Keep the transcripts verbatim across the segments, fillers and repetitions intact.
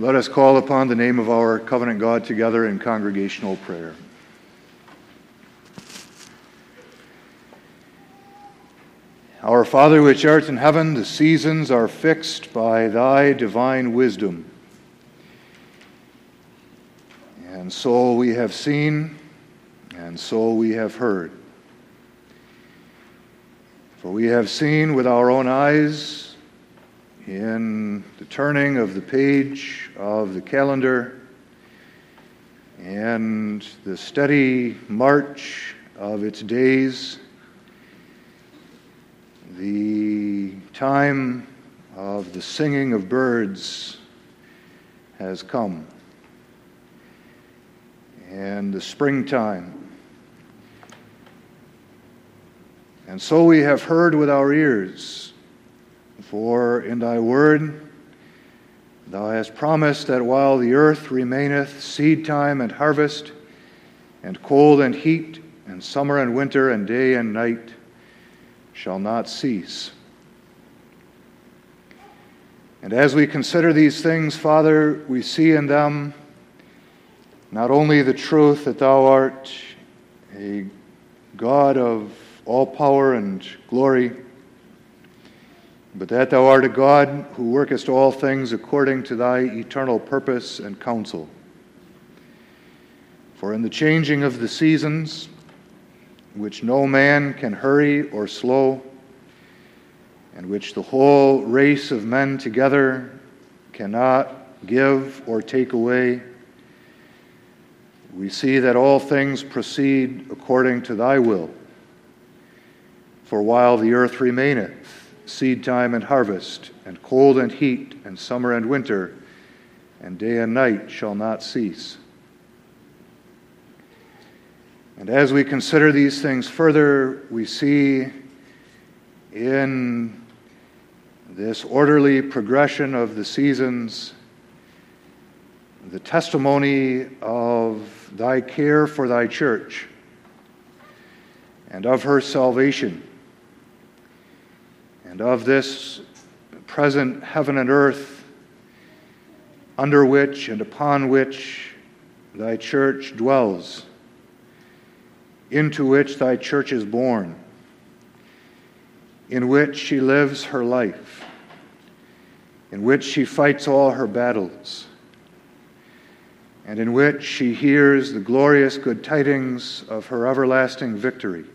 Let us call upon the name of our covenant God together in congregational prayer. Our Father which art in heaven, the seasons are fixed by thy divine wisdom. And so we have seen, and so we have heard. For we have seen with our own eyes in the turning of the page of the calendar and the steady march of its days, the time of the singing of birds has come, and the springtime. And so we have heard with our ears, for in thy word thou hast promised that while the earth remaineth, seed time and harvest, and cold and heat, and summer and winter, and day and night shall not cease. And as we consider these things, Father, we see in them not only the truth that thou art a God of all power and glory, but that thou art a God who workest all things according to thy eternal purpose and counsel. For in the changing of the seasons, which no man can hurry or slow, and which the whole race of men together cannot give or take away, we see that all things proceed according to thy will. For while the earth remaineth, seed time and harvest, and cold and heat, and summer and winter, and day and night shall not cease. And as we consider these things further, we see in this orderly progression of the seasons the testimony of thy care for thy church and of her salvation, and of this present heaven and earth under which and upon which thy church dwells, into which thy church is born, in which she lives her life, in which she fights all her battles, and in which she hears the glorious good tidings of her everlasting victory.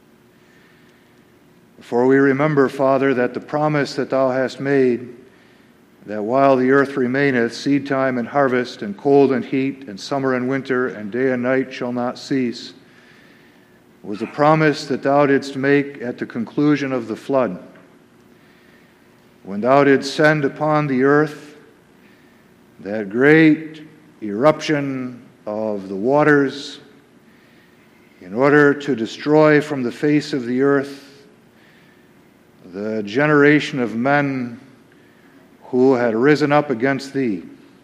For we remember, Father, that the promise that thou hast made, that while the earth remaineth, seed time and harvest, and cold and heat, and summer and winter, and day and night shall not cease, was a promise that thou didst make at the conclusion of the flood, when thou didst send upon the earth that great eruption of the waters in order to destroy from the face of the earth the generation of men who had risen up against thee,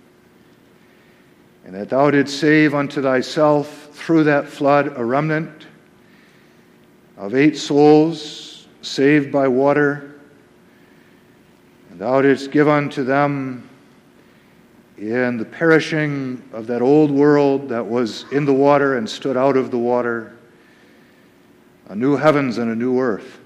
and that thou didst save unto thyself through that flood a remnant of eight souls saved by water, and thou didst give unto them in the perishing of that old world that was in the water and stood out of the water a new heavens and a new earth,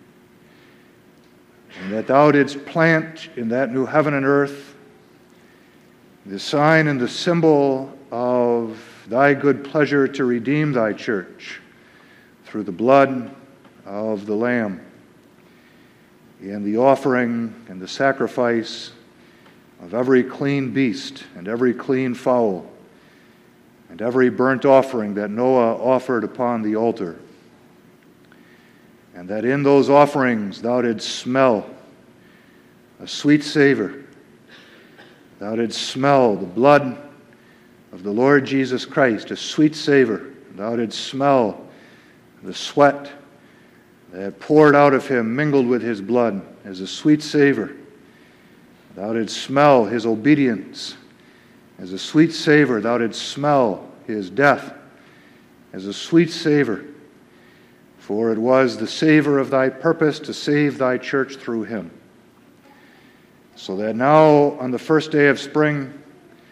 and that thou didst plant in that new heaven and earth the sign and the symbol of thy good pleasure to redeem thy church through the blood of the Lamb, in the offering and the sacrifice of every clean beast and every clean fowl and every burnt offering that Noah offered upon the altar. And that in those offerings thou didst smell a sweet savor. Thou didst smell the blood of the Lord Jesus Christ, a sweet savor. Thou didst smell the sweat that poured out of him, mingled with his blood, as a sweet savor. Thou didst smell his obedience as a sweet savor. Thou didst smell his death as a sweet savor. For it was the savor of thy purpose to save thy church through him. So that now, on the first day of spring,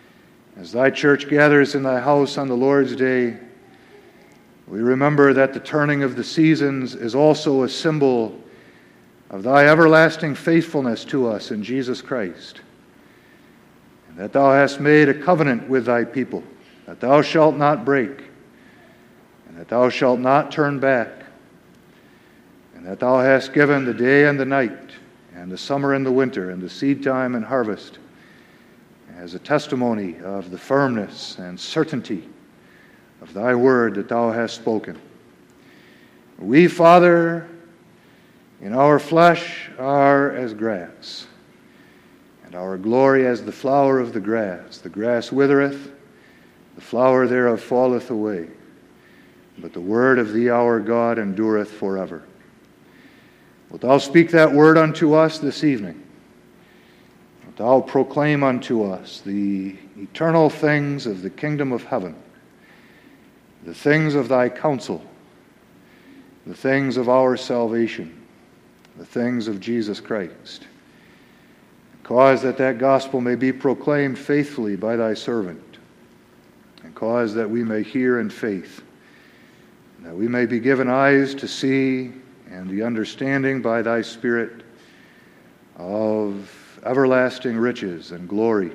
As thy church gathers in thy house on the Lord's day, we remember that the turning of the seasons is also a symbol of thy everlasting faithfulness to us in Jesus Christ, and that thou hast made a covenant with thy people, that thou shalt not break, and that thou shalt not turn back, and that thou hast given the day and the night, and the summer and the winter, and the seed time and harvest, as a testimony of the firmness and certainty of thy word that thou hast spoken. We, Father, in our flesh are as grass, and our glory as the flower of the grass. The grass withereth, the flower thereof falleth away, but the word of thee, our God, endureth forever. Wilt thou speak that word unto us this evening? Wilt thou proclaim unto us the eternal things of the kingdom of heaven, the things of thy counsel, the things of our salvation, the things of Jesus Christ. Cause that that gospel may be proclaimed faithfully by thy servant, and cause that we may hear in faith, and that we may be given eyes to see and the understanding by thy Spirit of everlasting riches and glory,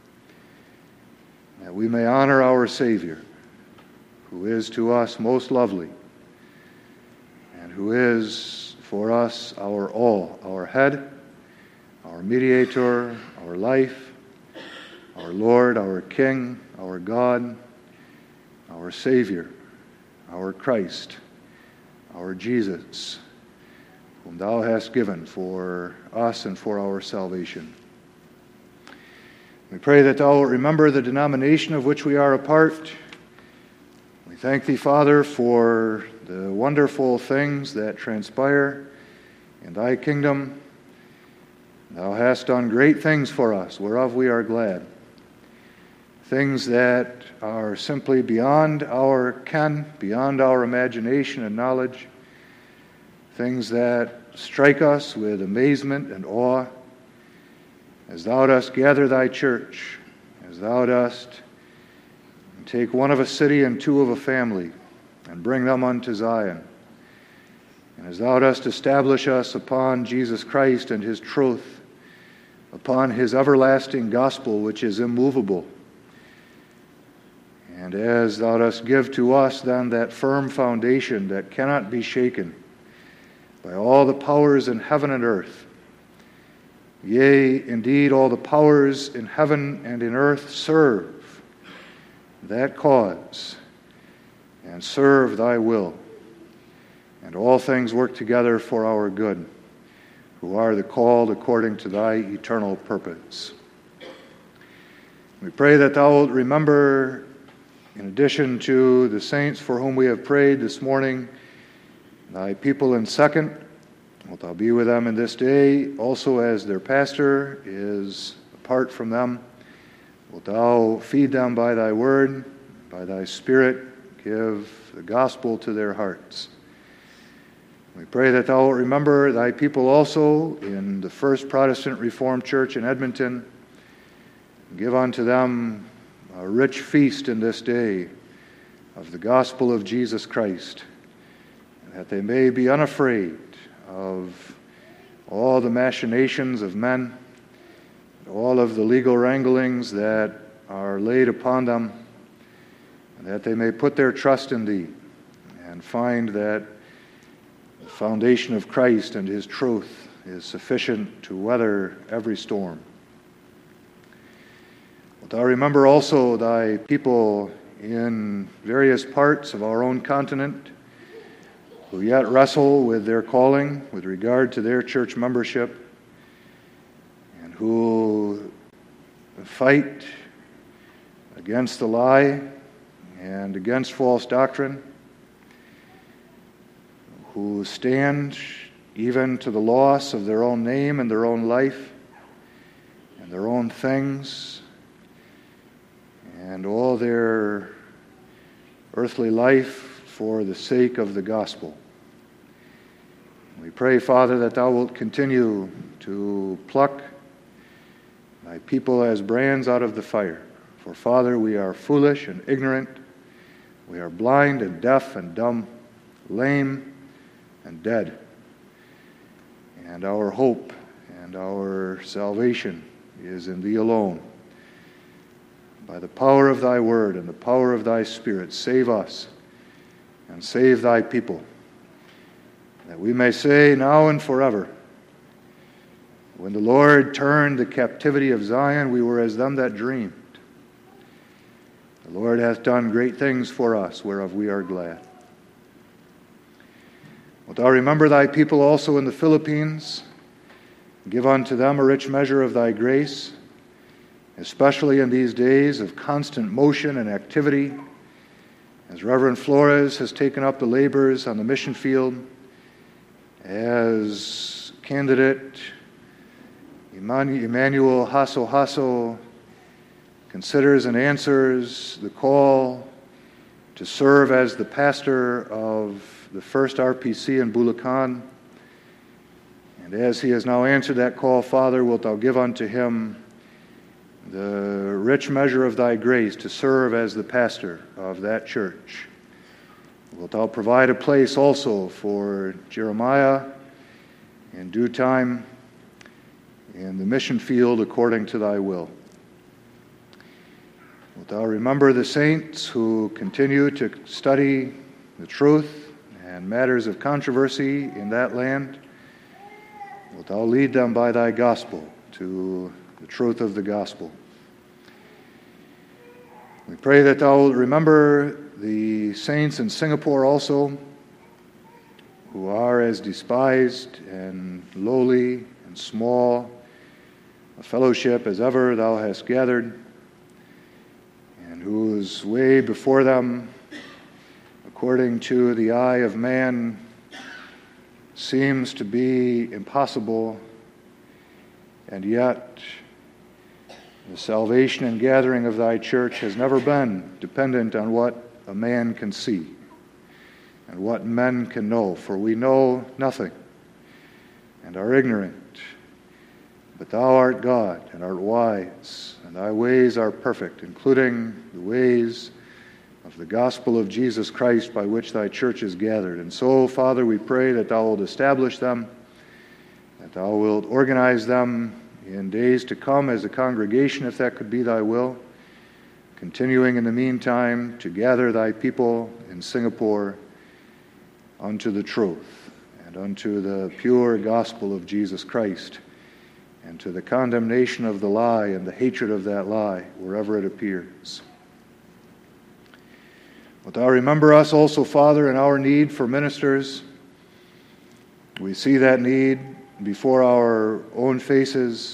that we may honor our Savior, who is to us most lovely, and who is for us our all, our head, our mediator, our life, our Lord, our King, our God, our Savior, our Christ, our Jesus, whom thou hast given for us and for our salvation. We pray that thou wilt remember the denomination of which we are a part. We thank thee, Father, for the wonderful things that transpire in thy kingdom. Thou hast done great things for us, whereof we are glad. Things that are simply beyond our ken, beyond our imagination and knowledge. Things that strike us with amazement and awe, as thou dost gather thy church, as thou dost take one of a city and two of a family, and bring them unto Zion. And as thou dost establish us upon Jesus Christ and his truth, upon his everlasting gospel, which is immovable. And as thou dost give to us then that firm foundation that cannot be shaken by all the powers in heaven and earth. Yea, indeed, all the powers in heaven and in earth serve that cause and serve thy will. And all things work together for our good, who are the called according to thy eternal purpose. We pray that thou wilt remember, in addition to the saints for whom we have prayed this morning, thy people in second. Wilt thou be with them in this day, also as their pastor is apart from them. Wilt thou feed them by thy word, by thy Spirit, give the gospel to their hearts. We pray that thou wilt remember thy people also in the First Protestant Reformed Church in Edmonton. Give unto them a rich feast in this day of the gospel of Jesus Christ, and that they may be unafraid of all the machinations of men, all of the legal wranglings that are laid upon them, and that they may put their trust in thee and find that the foundation of Christ and his truth is sufficient to weather every storm. Wilt thou remember also thy people in various parts of our own continent who yet wrestle with their calling with regard to their church membership, and who fight against the lie and against false doctrine, who stand even to the loss of their own name and their own life and their own things and all their earthly life for the sake of the gospel. We pray, Father, that thou wilt continue to pluck thy people as brands out of the fire For, Father, we are foolish and ignorant. We are blind and deaf and dumb, lame and dead. And our hope and our salvation is in Thee alone. By the power of Thy word and the power of Thy Spirit, save us and save Thy people, that we may say now and forever, when the Lord turned the captivity of Zion, we were as them that dreamed. The Lord hath done great things for us, whereof we are glad. Wilt Thou remember Thy people also in the Philippines? Give unto them a rich measure of Thy grace, especially in these days of constant motion and activity, as Reverend Flores has taken up the labors on the mission field, as candidate Emmanuel Hasso Hasso considers and answers the call to serve as the pastor of the first R P C in Bulacan. And as he has now answered that call, Father, wilt Thou give unto him the rich measure of Thy grace to serve as the pastor of that church. Wilt Thou provide a place also for Jeremiah in due time in the mission field according to Thy will. Wilt Thou remember the saints who continue to study the truth and matters of controversy in that land. Wilt Thou lead them by Thy gospel to the truth of the gospel. We pray that Thou wilt remember the saints in Singapore also, who are as despised and lowly and small a fellowship as ever Thou hast gathered, and whose way before them, according to the eye of man, seems to be impossible, and yet the salvation and gathering of Thy church has never been dependent on what a man can see and what men can know, for we know nothing and are ignorant. But Thou art God and art wise, and Thy ways are perfect, including the ways of the gospel of Jesus Christ by which Thy church is gathered. And so, Father, we pray that Thou wilt establish them, that Thou wilt organize them in days to come as a congregation, if that could be Thy will, continuing in the meantime to gather Thy people in Singapore unto the truth and unto the pure gospel of Jesus Christ, and to the condemnation of the lie and the hatred of that lie wherever it appears. Wilt Thou remember us also, Father, in our need for ministers? We see that need before our own faces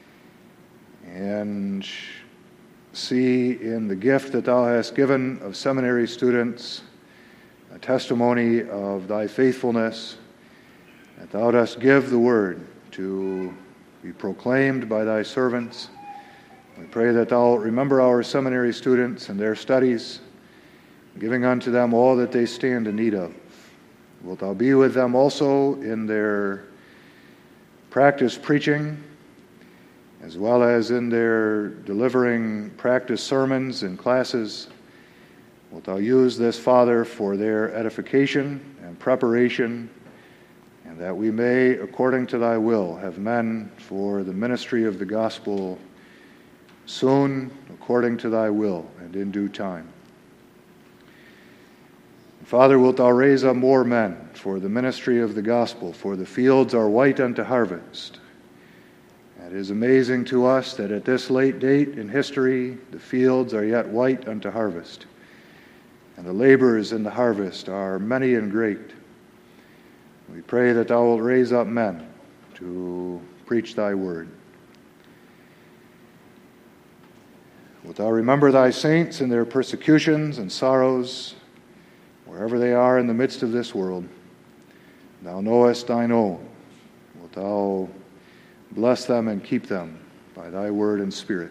and see in the gift that Thou hast given of seminary students a testimony of Thy faithfulness, that Thou dost give the word to be proclaimed by Thy servants. We pray that Thou remember our seminary students and their studies, giving unto them all that they stand in need of. Wilt Thou be with them also in their practice preaching, as well as in their delivering practice sermons and classes. Wilt Thou use this, Father, for their edification and preparation, and that we may, according to Thy will, have men for the ministry of the gospel soon, according to Thy will, and in due time. And Father, wilt Thou raise up more men for the ministry of the gospel, for the fields are white unto harvest. It is amazing to us that at this late date in history, the fields are yet white unto harvest, and the laborers in the harvest are many and great. We pray that Thou wilt raise up men to preach Thy word. Wilt Thou remember Thy saints in their persecutions and sorrows, wherever they are in the midst of this world. Thou knowest Thine own. Wilt Thou bless them and keep them by Thy word and Spirit.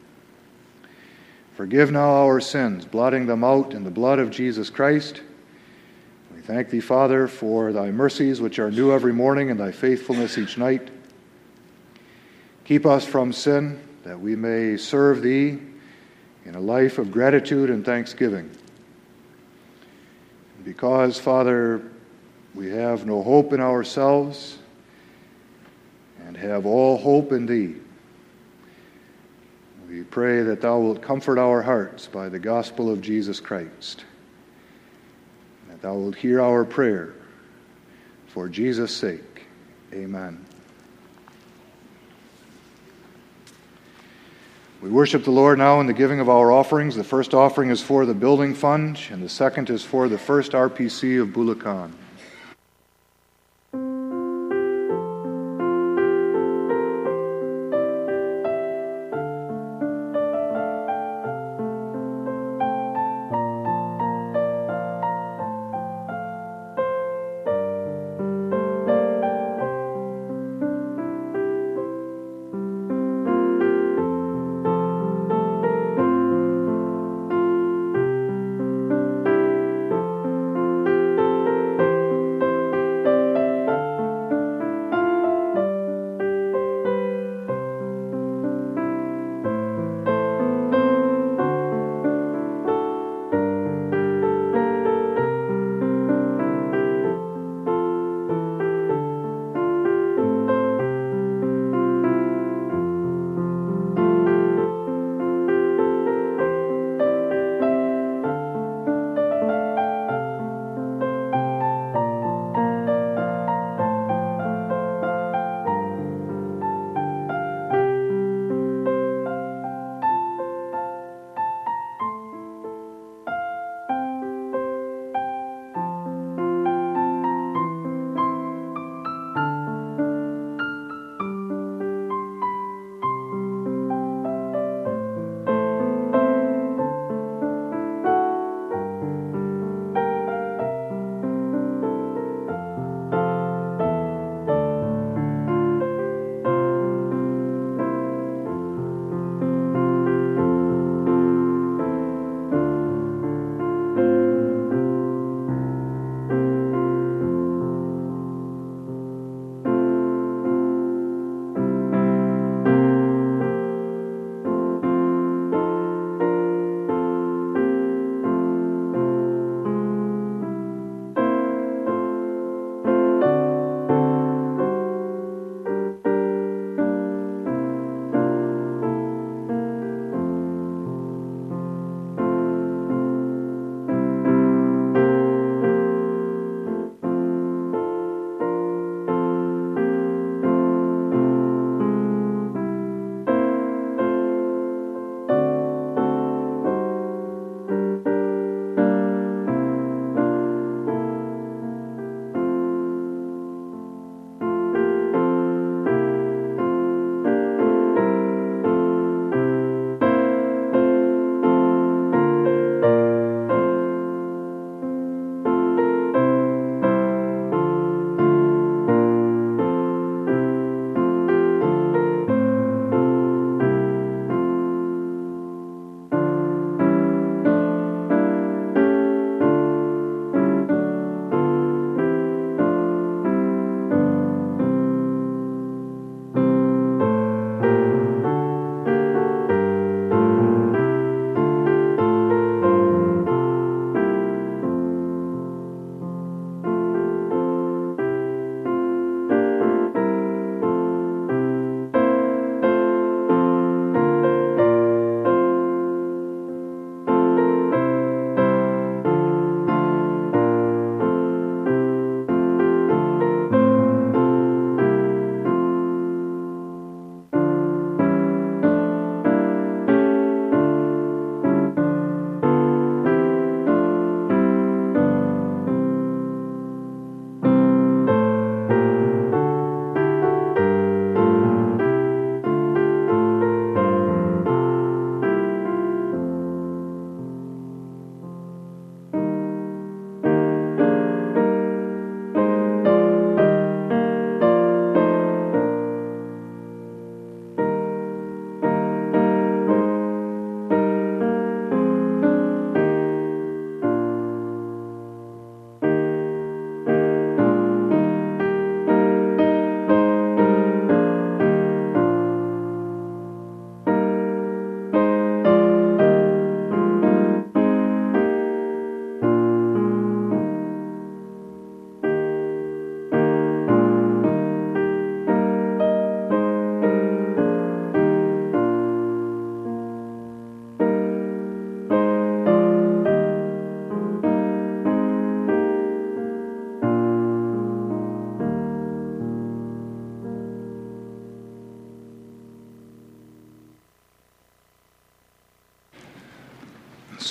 Forgive now our sins, blotting them out in the blood of Jesus Christ. We thank Thee, Father, for Thy mercies, which are new every morning, and Thy faithfulness each night. Keep us from sin, that we may serve Thee in a life of gratitude and thanksgiving. Because, Father, we have no hope in ourselves and have all hope in Thee, we pray that Thou wilt comfort our hearts by the gospel of Jesus Christ, that Thou wilt hear our prayer. For Jesus' sake, amen. We worship the Lord now in the giving of our offerings. The first offering is for the building fund, and the second is for the first R P C of Bulacan.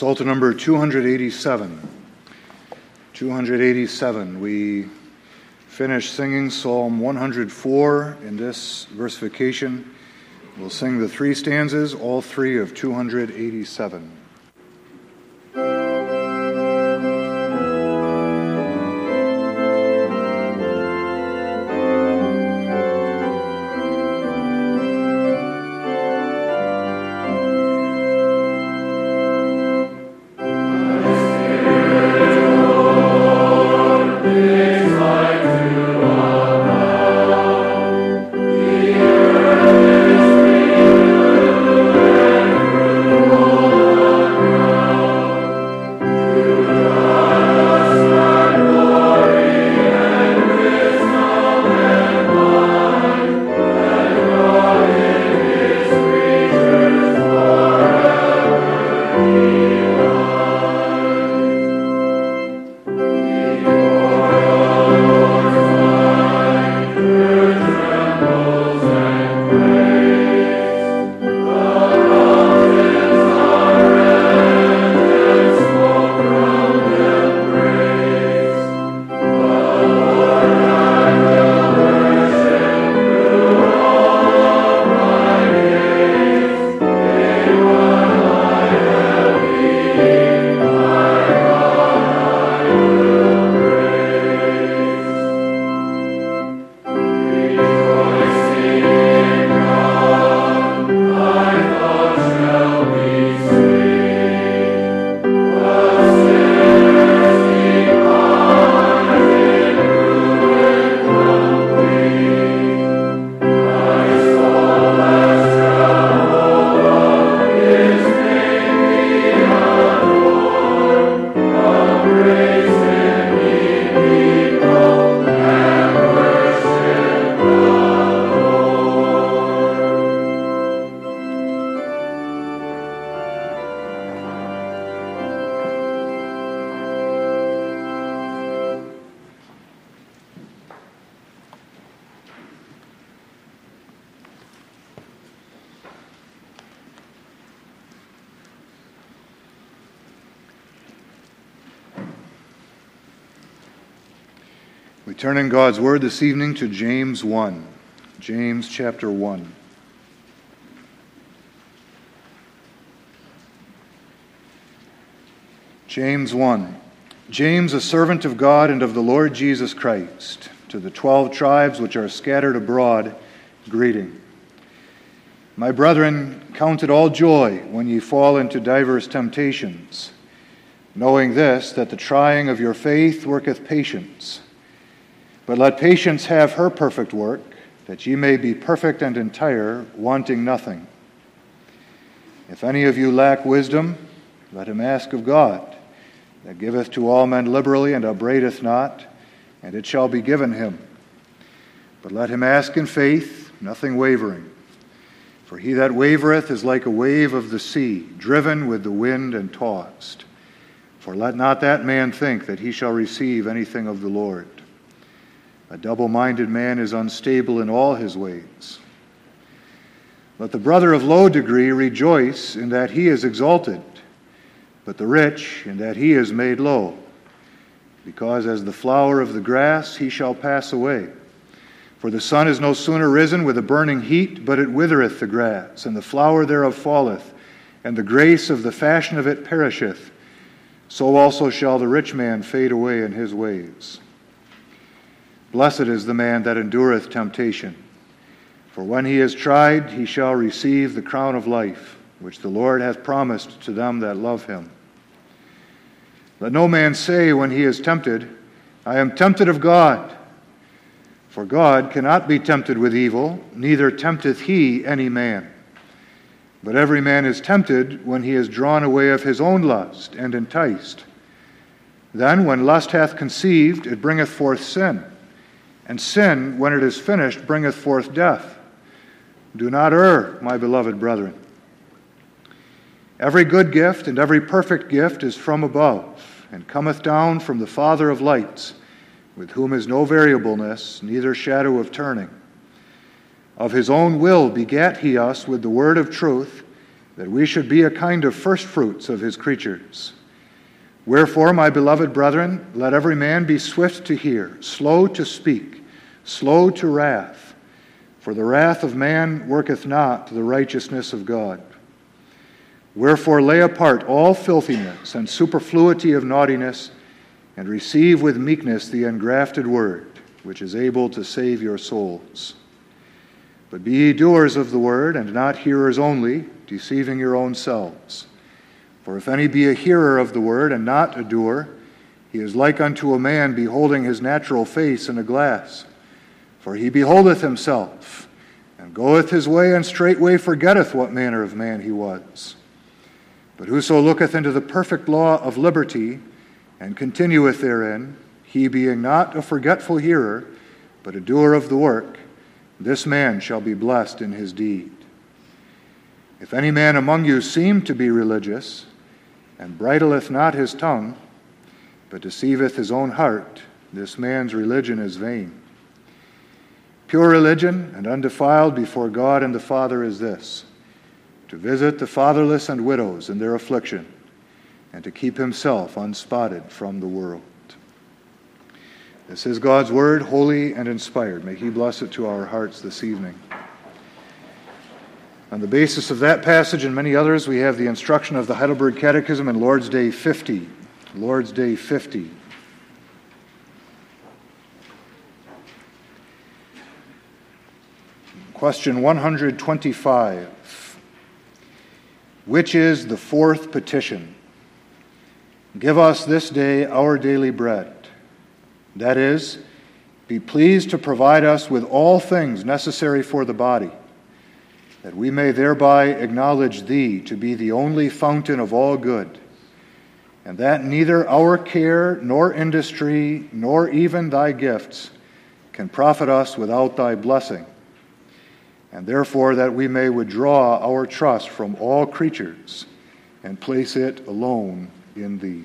Psalter number two eighty-seven. two eighty-seven. We finished singing Psalm one oh four in this versification. We'll sing the three stanzas, all three of two eighty-seven. We turn in God's Word this evening to James one. James chapter one. James one. James, a servant of God and of the Lord Jesus Christ, to the twelve tribes which are scattered abroad, greeting. My brethren, count it all joy when ye fall into divers temptations, knowing this, that the trying of your faith worketh patience. But let patience have her perfect work, that ye may be perfect and entire, wanting nothing. If any of you lack wisdom, let him ask of God, that giveth to all men liberally and upbraideth not, and it shall be given him. But let him ask in faith, nothing wavering. For he that wavereth is like a wave of the sea, driven with the wind and tossed. For let not that man think that he shall receive anything of the Lord. A double-minded man is unstable in all his ways. Let the brother of low degree rejoice in that he is exalted, but the rich in that he is made low. Because as the flower of the grass he shall pass away. For the sun is no sooner risen with a burning heat, but it withereth the grass, and the flower thereof falleth, and the grace of the fashion of it perisheth. So also shall the rich man fade away in his ways. Blessed is the man that endureth temptation, for when he is tried, he shall receive the crown of life, which the Lord hath promised to them that love him. Let no man say when he is tempted, I am tempted of God. For God cannot be tempted with evil, neither tempteth he any man. But every man is tempted when he is drawn away of his own lust and enticed. Then, when lust hath conceived, it bringeth forth sin. And sin, when it is finished, bringeth forth death. Do not err, my beloved brethren. Every good gift and every perfect gift is from above, and cometh down from the Father of lights, with whom is no variableness, neither shadow of turning. Of his own will begat he us with the word of truth, that we should be a kind of firstfruits of his creatures. Wherefore, my beloved brethren, let every man be swift to hear, slow to speak, slow to wrath, for the wrath of man worketh not the righteousness of God. Wherefore lay apart all filthiness and superfluity of naughtiness, and receive with meekness the engrafted word, which is able to save your souls. But be ye doers of the word, and not hearers only, deceiving your own selves. For if any be a hearer of the word, and not a doer, he is like unto a man beholding his natural face in a glass. For he beholdeth himself, and goeth his way, and straightway forgetteth what manner of man he was. But whoso looketh into the perfect law of liberty, and continueth therein, he being not a forgetful hearer, but a doer of the work, this man shall be blessed in his deed. If any man among you seem to be religious, and bridleth not his tongue, but deceiveth his own heart, this man's religion is vain. Pure religion and undefiled before God and the Father is this, to visit the fatherless and widows in their affliction, and to keep himself unspotted from the world. This is God's word, holy and inspired. May he bless it to our hearts this evening. On the basis of that passage and many others, we have the instruction of the Heidelberg Catechism in Lord's Day fifty. Lord's Day fifty. Question one hundred twenty-five. Which is the fourth petition? Give us this day our daily bread. That is, be pleased to provide us with all things necessary for the body, that we may thereby acknowledge Thee to be the only fountain of all good, and that neither our care, nor industry, nor even Thy gifts can profit us without Thy blessing, and therefore that we may withdraw our trust from all creatures and place it alone in Thee.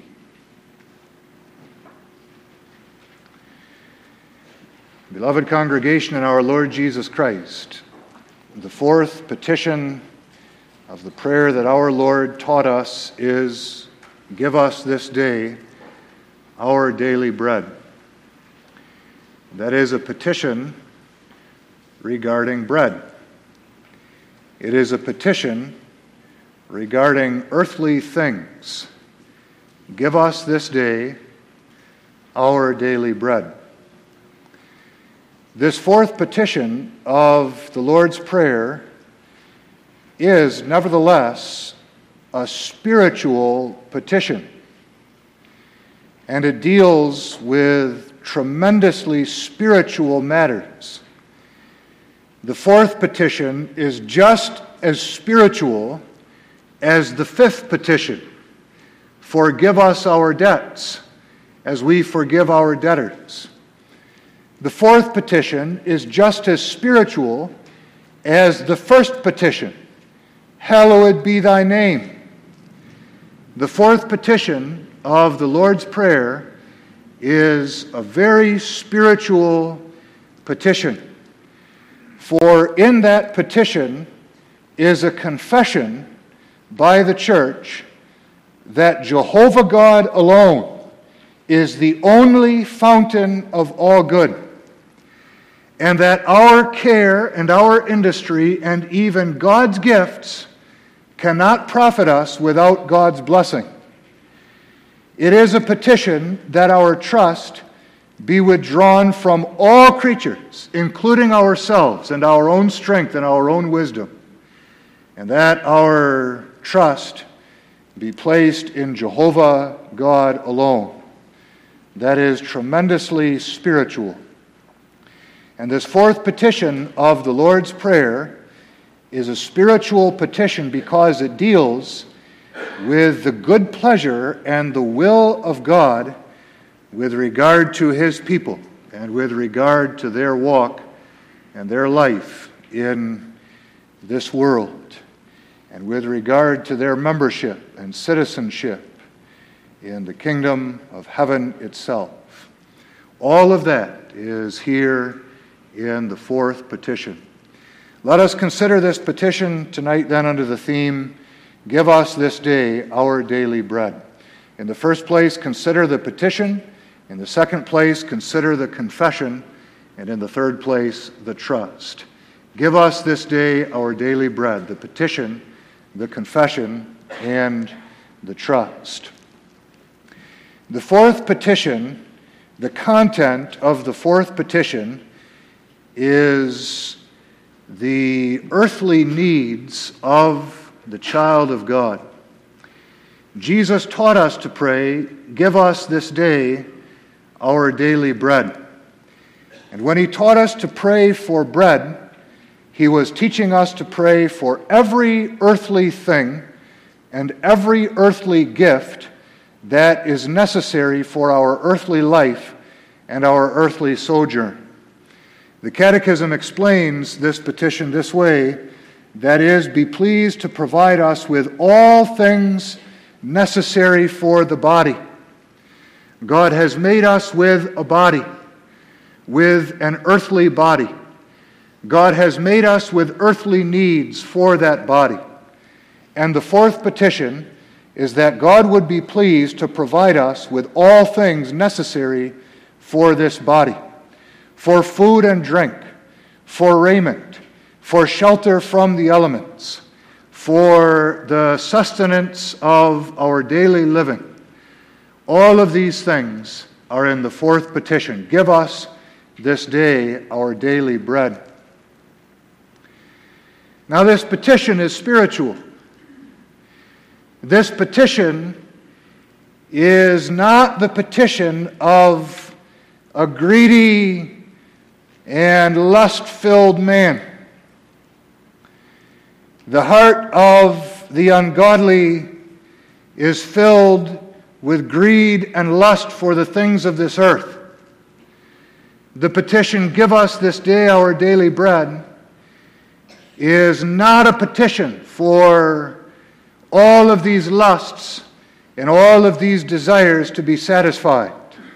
Beloved congregation in our Lord Jesus Christ, the fourth petition of the prayer that our Lord taught us is, give us this day our daily bread. That is a petition regarding bread. It is a petition regarding earthly things. Give us this day our daily bread. This fourth petition of the Lord's Prayer is nevertheless a spiritual petition, and it deals with tremendously spiritual matters. The fourth petition is just as spiritual as the fifth petition, forgive us our debts as we forgive our debtors. The fourth petition is just as spiritual as the first petition, hallowed be thy name. The fourth petition of the Lord's Prayer is a very spiritual petition. For in that petition is a confession by the church that Jehovah God alone is the only fountain of all good, and that our care and our industry and even God's gifts cannot profit us without God's blessing. It is a petition that our trust be withdrawn from all creatures, including ourselves and our own strength and our own wisdom, and that our trust be placed in Jehovah God alone. That is tremendously spiritual. And this fourth petition of the Lord's Prayer is a spiritual petition because it deals with the good pleasure and the will of God with regard to His people and with regard to their walk and their life in this world, and with regard to their membership and citizenship in the kingdom of heaven itself. All of that is here in the fourth petition. Let us consider this petition tonight then under the theme, give us this day our daily bread. In the first place, consider the petition. In the second place, consider the confession. And in the third place, the trust. Give us this day our daily bread, the petition, the confession, and the trust. The fourth petition, the content of the fourth petition, is the earthly needs of the child of God. Jesus taught us to pray, give us this day our daily bread. And when he taught us to pray for bread, he was teaching us to pray for every earthly thing and every earthly gift that is necessary for our earthly life and our earthly sojourn. The Catechism explains this petition this way, that is, be pleased to provide us with all things necessary for the body. God has made us with a body, with an earthly body. God has made us with earthly needs for that body. And the fourth petition is that God would be pleased to provide us with all things necessary for this body, for food and drink, for raiment, for shelter from the elements, for the sustenance of our daily living. All of these things are in the fourth petition. Give us this day our daily bread. Now, this petition is spiritual. This petition is not the petition of a greedy and lust-filled man. The heart of the ungodly is filled with greed and lust for the things of this earth. The petition, give us this day our daily bread, is not a petition for all of these lusts and all of these desires to be satisfied.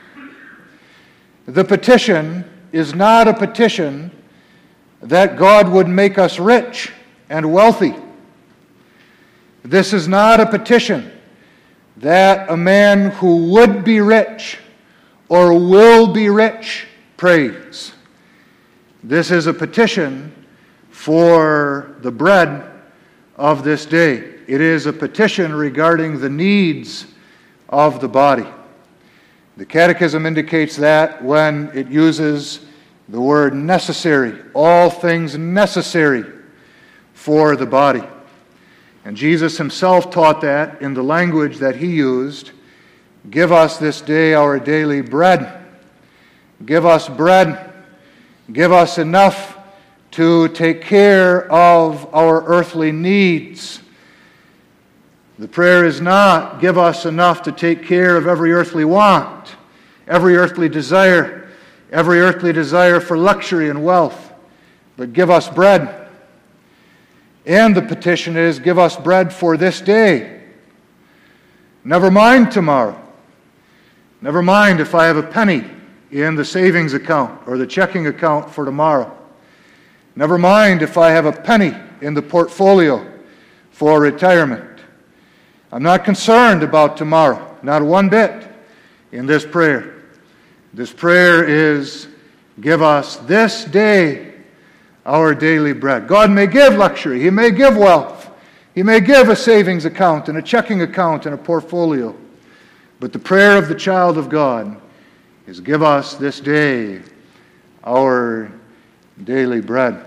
The petition is not a petition that God would make us rich and wealthy. This is not a petition that a man who would be rich or will be rich prays. This is a petition for the bread of this day. It is a petition regarding the needs of the body. The Catechism indicates that when it uses the word necessary, all things necessary for the body. And Jesus himself taught that in the language that he used. Give us this day our daily bread. Give us bread. Give us enough to take care of our earthly needs. The prayer is not, give us enough to take care of every earthly want, every earthly desire, every earthly desire for luxury and wealth, but give us bread. And the petition is, give us bread for this day. Never mind tomorrow. Never mind if I have a penny in the savings account or the checking account for tomorrow. Never mind if I have a penny in the portfolio for retirement. I'm not concerned about tomorrow, not one bit, in this prayer. This prayer is, give us this day our daily bread. God may give luxury. He may give wealth. He may give a savings account and a checking account and a portfolio. But the prayer of the child of God is, give us this day our daily bread.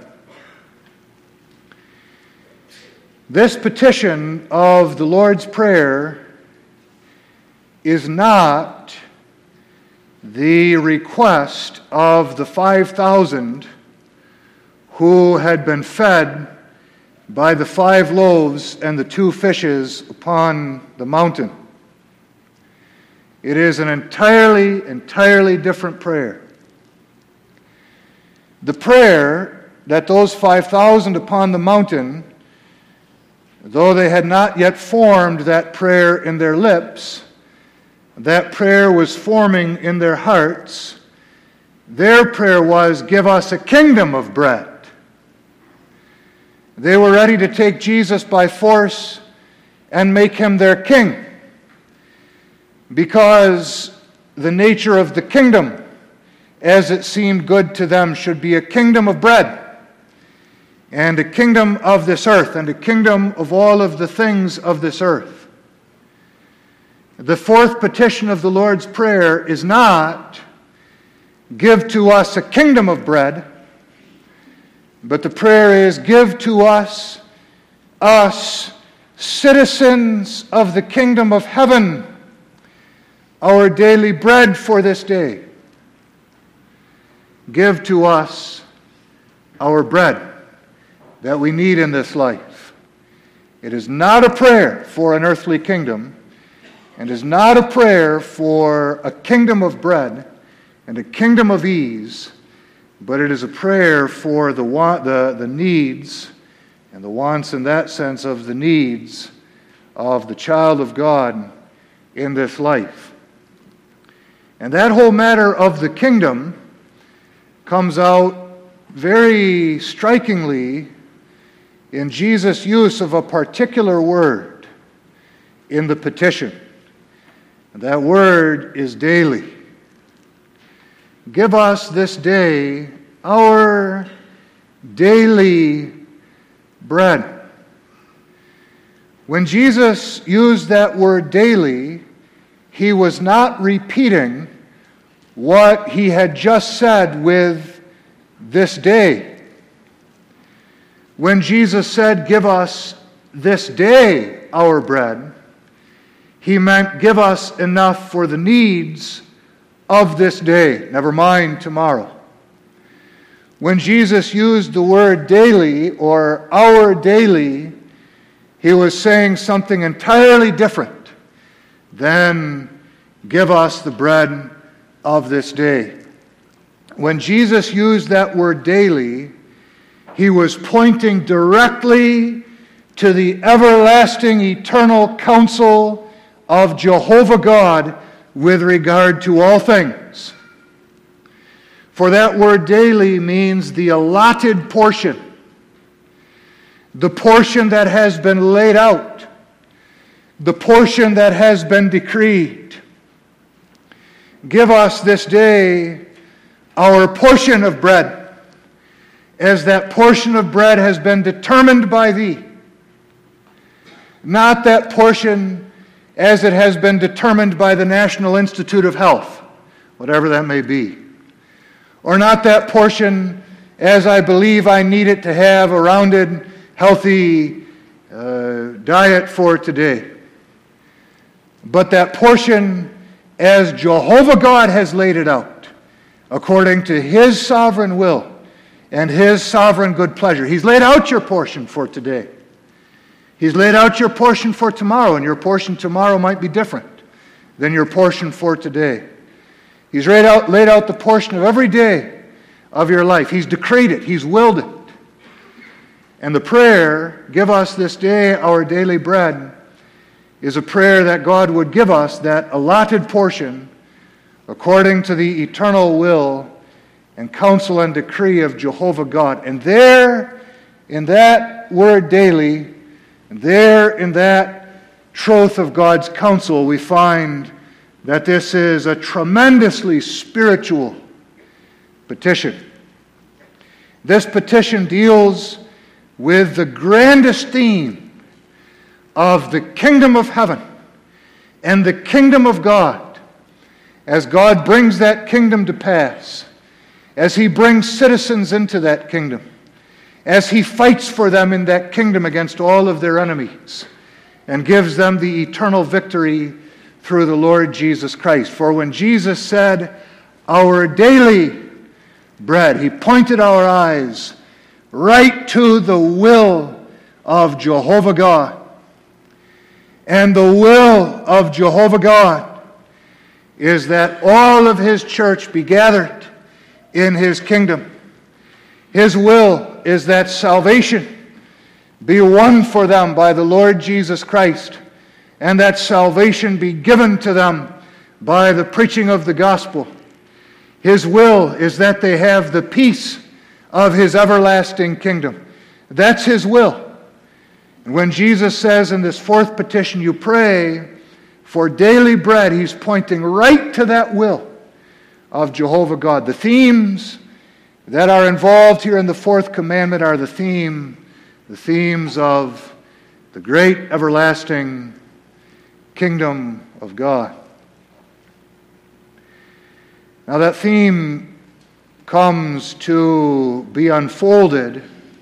This petition of the Lord's Prayer is not the request of the five thousand who had been fed by the five loaves and the two fishes upon the mountain. It is an entirely, entirely different prayer. The prayer that those five thousand upon the mountain, though they had not yet formed that prayer in their lips, that prayer was forming in their hearts. Their prayer was, give us a kingdom of bread. They were ready to take Jesus by force and make him their king, because the nature of the kingdom, as it seemed good to them, should be a kingdom of bread, and a kingdom of this earth, and a kingdom of all of the things of this earth. The fourth petition of the Lord's Prayer is not, give to us a kingdom of bread, but the prayer is, give to us, us, citizens of the kingdom of heaven, our daily bread for this day. Give to us our bread that we need in this life. It is not a prayer for an earthly kingdom, and is not a prayer for a kingdom of bread and a kingdom of ease, but it is a prayer for the, wa- the, the needs, and the wants in that sense of the needs of the child of God in this life. And that whole matter of the kingdom comes out very strikingly in Jesus' use of a particular word in the petition. And that word is daily. Give us this day our daily bread. When Jesus used that word daily, he was not repeating what he had just said with this day. When Jesus said, give us this day our bread, he meant give us enough for the needs of this day, never mind tomorrow. When Jesus used the word daily or our daily, he was saying something entirely different than give us the bread of this day. When Jesus used that word daily, he was pointing directly to the everlasting, eternal counsel of Jehovah God with regard to all things. For that word daily means the allotted portion, the portion that has been laid out, the portion that has been decreed. Give us this day our portion of bread, as that portion of bread has been determined by thee. Not that portion as it has been determined by the National Institute of Health, whatever that may be. Or not that portion as I believe I need it to have a rounded, healthy uh, diet for today. But that portion as Jehovah God has laid it out, according to his sovereign will and his sovereign good pleasure. He's laid out your portion for today. He's laid out your portion for tomorrow, and your portion tomorrow might be different than your portion for today. He's laid out, laid out the portion of every day of your life. He's decreed it. He's willed it. And the prayer, give us this day our daily bread, is a prayer that God would give us that allotted portion according to the eternal will and counsel and decree of Jehovah God. And there, in that word daily, and there in that truth of God's counsel, we find that this is a tremendously spiritual petition. This petition deals with the grandest theme of the kingdom of heaven and the kingdom of God, as God brings that kingdom to pass, as he brings citizens into that kingdom, as he fights for them in that kingdom against all of their enemies, and gives them the eternal victory through the Lord Jesus Christ. For when Jesus said, our daily bread, he pointed our eyes right to the will of Jehovah God. And the will of Jehovah God is that all of his church be gathered in his kingdom. His will is that salvation be won for them by the Lord Jesus Christ, and that salvation be given to them by the preaching of the gospel. His will is that they have the peace of his everlasting kingdom. That's his will. And when Jesus says in this fourth petition, you pray for daily bread, he's pointing right to that will of Jehovah God. The themes that are involved here in the fourth commandment are the theme, the themes of the great everlasting kingdom of God. Now that theme comes to be unfolded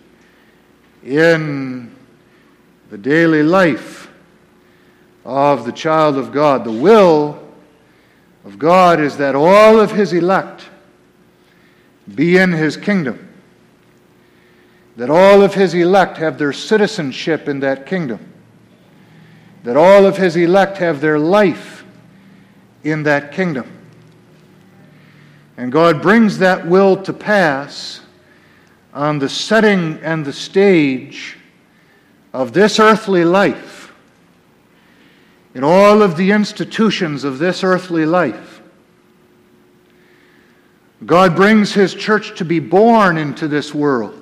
in the daily life of the child of God. The will of God is that all of his elect be in his kingdom, that all of his elect have their citizenship in that kingdom, that all of his elect have their life in that kingdom. And God brings that will to pass on the setting and the stage of this earthly life, in all of the institutions of this earthly life. God brings his church to be born into this world.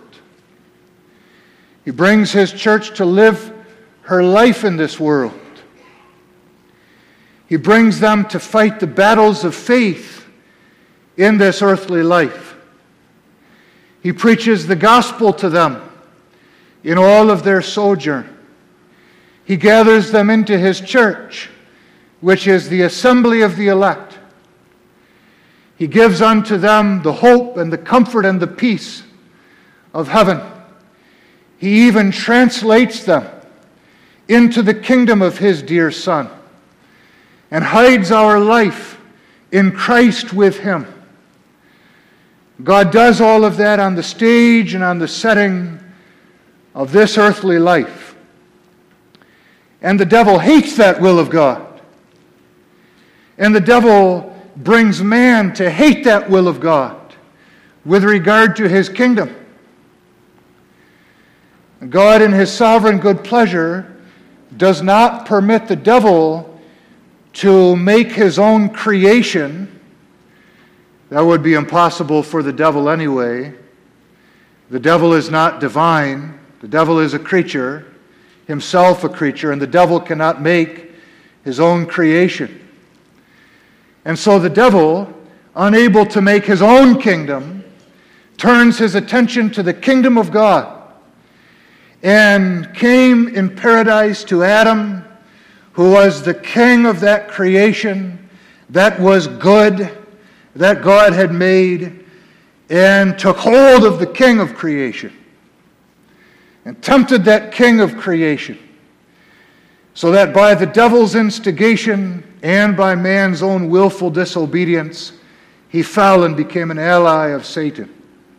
He brings his church to live her life in this world. He brings them to fight the battles of faith in this earthly life. He preaches the gospel to them in all of their sojourn. He gathers them into his church, which is the assembly of the elect. He gives unto them the hope and the comfort and the peace of heaven. He even translates them into the kingdom of his dear Son and hides our life in Christ with him. God does all of that on the stage and on the setting of this earthly life. And the devil hates that will of God. And the devil brings man to hate that will of God with regard to his kingdom. God, in his sovereign good pleasure, does not permit the devil to make his own creation. That would be impossible for the devil anyway. The devil is not divine. The devil is a creature, himself a creature, and the devil cannot make his own creation. And so the devil, unable to make his own kingdom, turns his attention to the kingdom of God and came in paradise to Adam, who was the king of that creation that was good, that God had made, and took hold of the king of creation and tempted that king of creation, so that by the devil's instigation and by man's own willful disobedience, he fell and became an ally of Satan.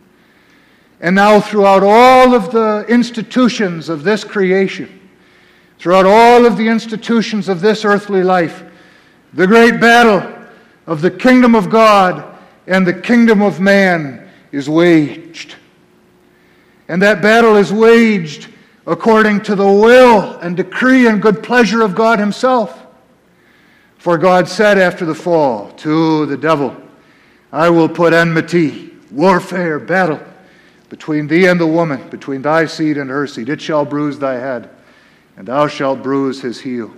And now throughout all of the institutions of this creation, throughout all of the institutions of this earthly life, the great battle of the kingdom of God and the kingdom of man is waged. And that battle is waged according to the will and decree and good pleasure of God himself. For God said after the fall to the devil, I will put enmity, warfare, battle between thee and the woman, between thy seed and her seed. It shall bruise thy head, and thou shalt bruise his heel.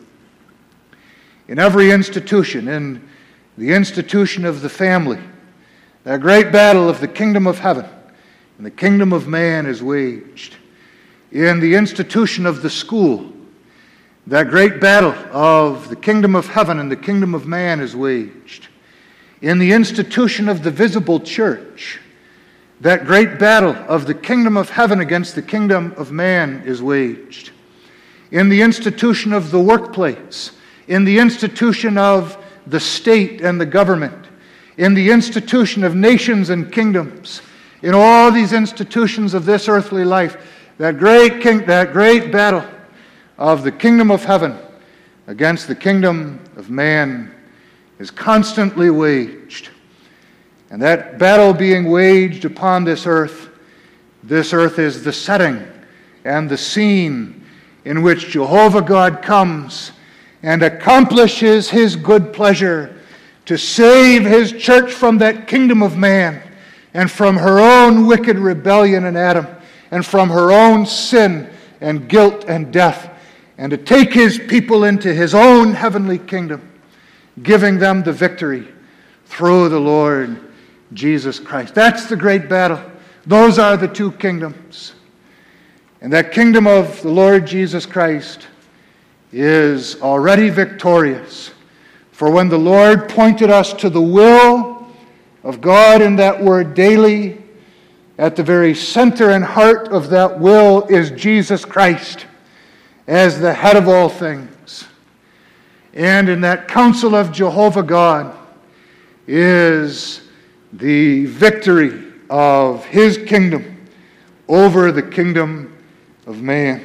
In every institution, in the institution of the family, that great battle of the kingdom of heaven and the kingdom of man is waged. In the institution of the school, that great battle of the kingdom of heaven and the kingdom of man is waged. In the institution of the visible church, that great battle of the kingdom of heaven against the kingdom of man is waged. In the institution of the workplace, in the institution of the state and the government, in the institution of nations and kingdoms, in all these institutions of this earthly life, that great king, that great battle of the kingdom of heaven against the kingdom of man is constantly waged. And that battle being waged upon this earth, this earth is the setting and the scene in which Jehovah God comes and accomplishes his good pleasure to save his church from that kingdom of man and from her own wicked rebellion in Adam and from her own sin and guilt and death, and to take his people into his own heavenly kingdom, giving them the victory through the Lord Jesus Christ. That's the great battle. Those are the two kingdoms. And that kingdom of the Lord Jesus Christ is already victorious. For when the Lord pointed us to the will of God in that word daily, at the very center and heart of that will is Jesus Christ as the head of all things. And in that counsel of Jehovah God is the victory of his kingdom over the kingdom of man.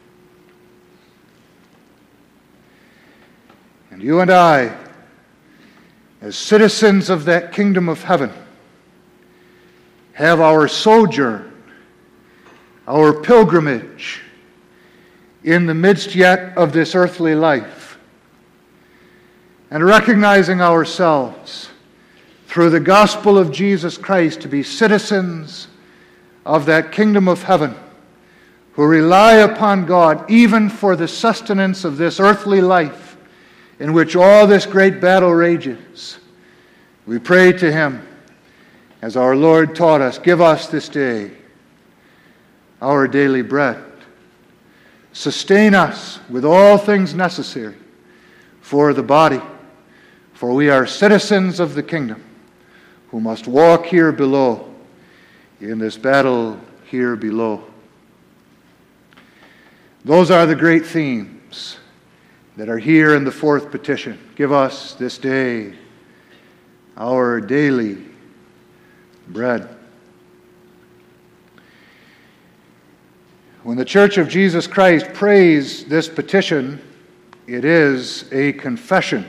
And you and I, as citizens of that kingdom of heaven, have our sojourn, our pilgrimage in the midst yet of this earthly life, and recognizing ourselves through the gospel of Jesus Christ to be citizens of that kingdom of heaven, who rely upon God even for the sustenance of this earthly life in which all this great battle rages. We pray to him, as our Lord taught us, give us this day our daily bread. Sustain us with all things necessary for the body, for we are citizens of the kingdom who must walk here below in this battle here below. Those are the great themes that are here in the fourth petition. Give us this day our daily bread. When the Church of Jesus Christ prays this petition, it is a confession.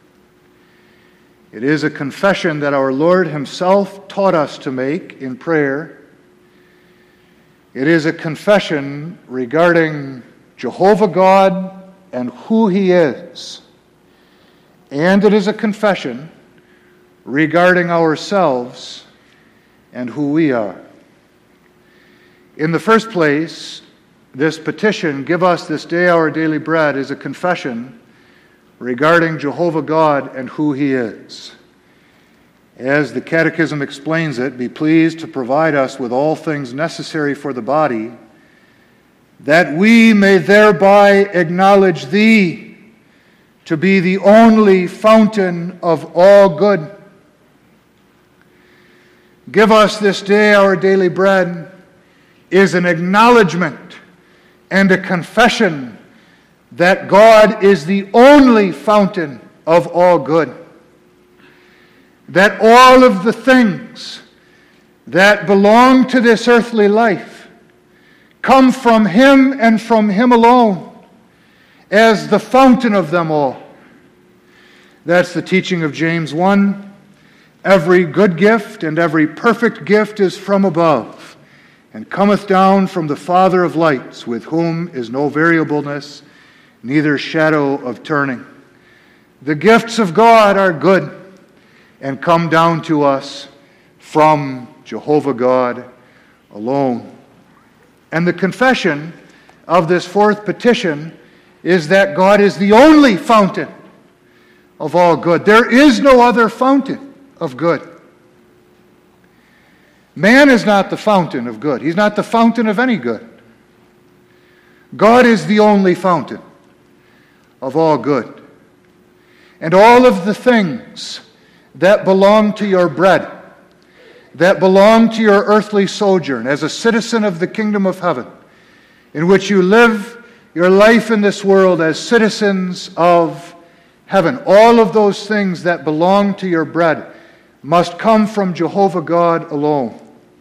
It is a confession that our Lord himself taught us to make in prayer. It is a confession regarding Jehovah God and who he is. And it is a confession regarding ourselves and who we are. In the first place, this petition, give us this day our daily bread, is a confession regarding Jehovah God and who he is. As the Catechism explains it, be pleased to provide us with all things necessary for the body, that we may thereby acknowledge thee to be the only fountain of all good. Give us this day our daily bread is an acknowledgement and a confession that God is the only fountain of all good. That all of the things that belong to this earthly life come from him and from him alone as the fountain of them all. That's the teaching of James one. Every good gift and every perfect gift is from above, and cometh down from the Father of lights, with whom is no variableness, neither shadow of turning. The gifts of God are good and come down to us from Jehovah God alone. And the confession of this fourth petition is that God is the only fountain of all good. There is no other fountain of good. Man is not the fountain of good. He's not the fountain of any good. God is the only fountain of all good. And all of the things that belong to your bread, that belong to your earthly sojourn as a citizen of the kingdom of heaven, in which you live your life in this world as citizens of heaven, all of those things that belong to your bread must come from Jehovah God alone.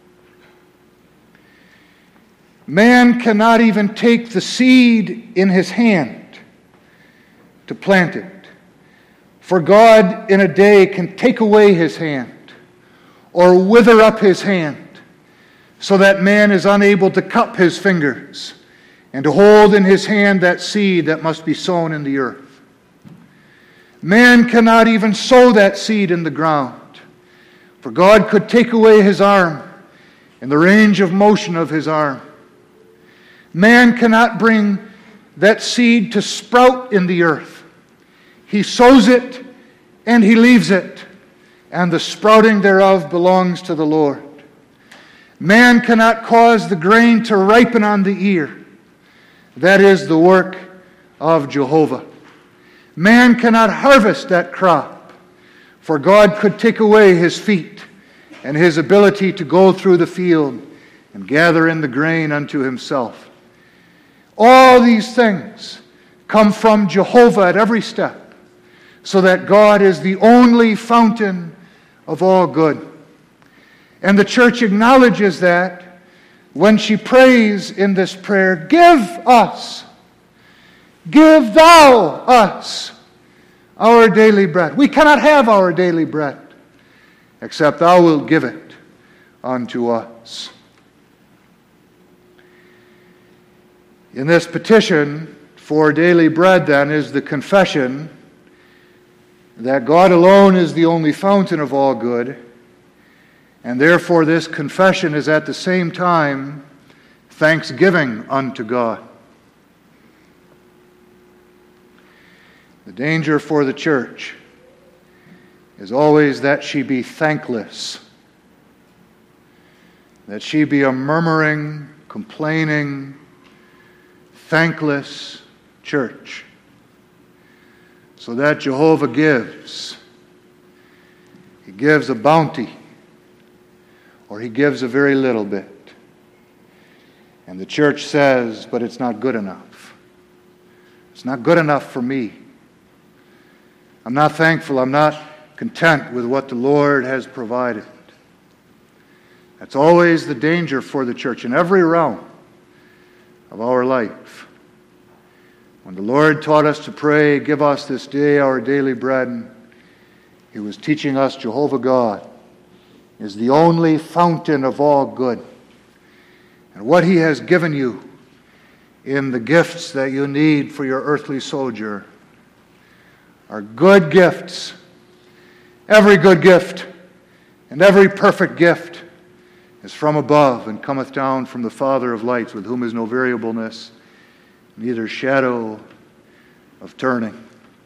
Man cannot even take the seed in his hand to plant it. For God in a day can take away his hand or wither up his hand so that man is unable to cup his fingers and to hold in his hand that seed that must be sown in the earth. Man cannot even sow that seed in the ground, for God could take away his arm and the range of motion of his arm. Man cannot bring that seed to sprout in the earth. He sows it and he leaves it, and the sprouting thereof belongs to the Lord. Man cannot cause the grain to ripen on the ear. That is the work of Jehovah. Man cannot harvest that crop, for God could take away his feet and his ability to go through the field and gather in the grain unto himself. All these things come from Jehovah at every step, so that God is the only fountain of all good. And the church acknowledges that when she prays in this prayer, "Give us, give thou us our daily bread." We cannot have our daily bread except thou wilt give it unto us. In this petition for daily bread, then, is the confession that God alone is the only fountain of all good, and therefore this confession is at the same time thanksgiving unto God. The danger for the church is always that she be thankless, that she be a murmuring, complaining, thankless church, so that Jehovah gives. He gives a bounty, or he gives a very little bit. And the church says, but it's not good enough. It's not good enough for me. I'm not thankful. I'm not content with what the Lord has provided. That's always the danger for the church in every realm of our life. When the Lord taught us to pray, "Give us this day our daily bread," He was teaching us Jehovah God is the only fountain of all good. And what He has given you in the gifts that you need for your earthly sojourn are good gifts. Every good gift and every perfect gift is from above and cometh down from the Father of lights, with whom is no variableness, neither shadow of turning.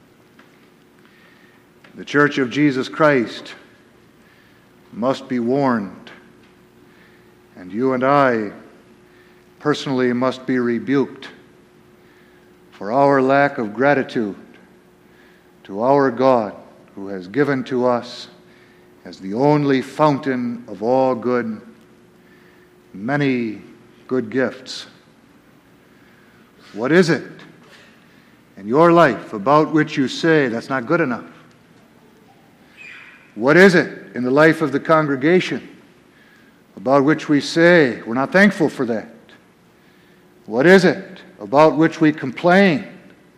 The Church of Jesus Christ must be warned, and you and I personally must be rebuked for our lack of gratitude to our God, who has given to us as the only fountain of all good many good gifts. What is it in your life about which you say that's not good enough? What is it in the life of the congregation about which we say we're not thankful for that? What is it about which we complain?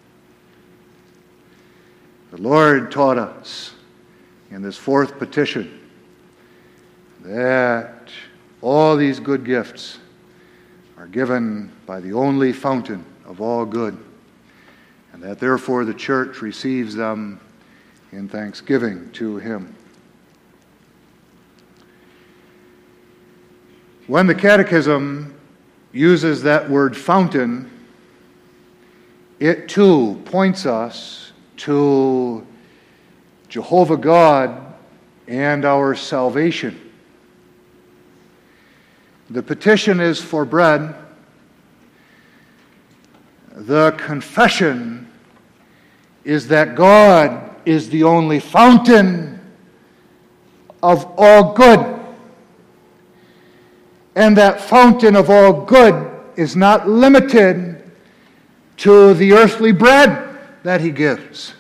The Lord taught us in this fourth petition that all these good gifts are given by the only fountain of all good, and that therefore the church receives them in thanksgiving to Him. When the Catechism uses that word fountain, it too points us to Jehovah God and our salvation. The petition is for bread. The confession is that God is the only fountain of all good. And that fountain of all good is not limited to the earthly bread that He gives.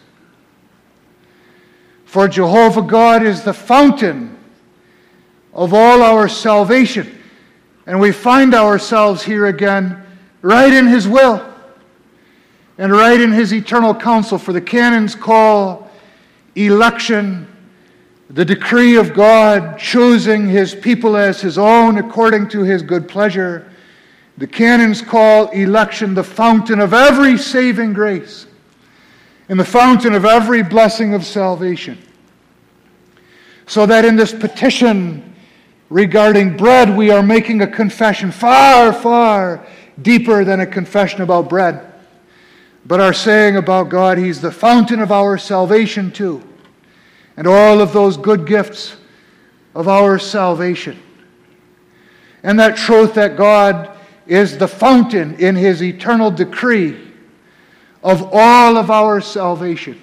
For Jehovah God is the fountain of all our salvation. And we find ourselves here again right in His will and right in His eternal counsel. For the canons call election the decree of God choosing His people as His own according to His good pleasure. The canons call election the fountain of every saving grace and the fountain of every blessing of salvation. So that in this petition regarding bread, we are making a confession. Far, far deeper than a confession about bread, but are saying about God, He's the fountain of our salvation too, and all of those good gifts of our salvation. And that truth that God is the fountain in His eternal decree of all of our salvation.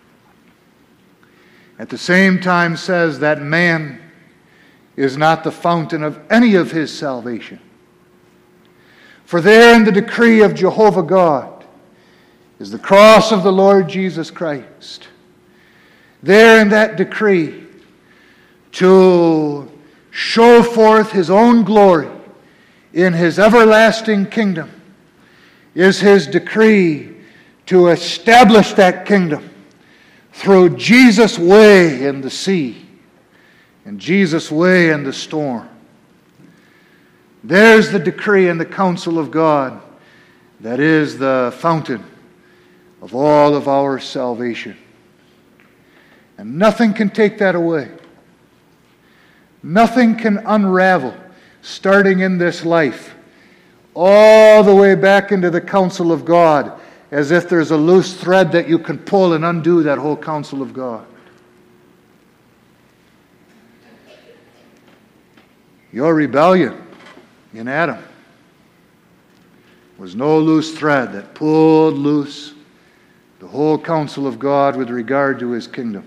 At the same time says that man is not the fountain of any of his salvation. For there in the decree of Jehovah God is the cross of the Lord Jesus Christ. There in that decree to show forth His own glory in His everlasting kingdom is His decree to establish that kingdom through Jesus' way in the sea and Jesus' way in the storm. There's the decree and the counsel of God that is the fountain of all of our salvation. And nothing can take that away. Nothing can unravel, starting in this life, all the way back into the counsel of God, as if there's a loose thread that you can pull and undo that whole counsel of God. Your rebellion in Adam was no loose thread that pulled loose the whole counsel of God with regard to His kingdom.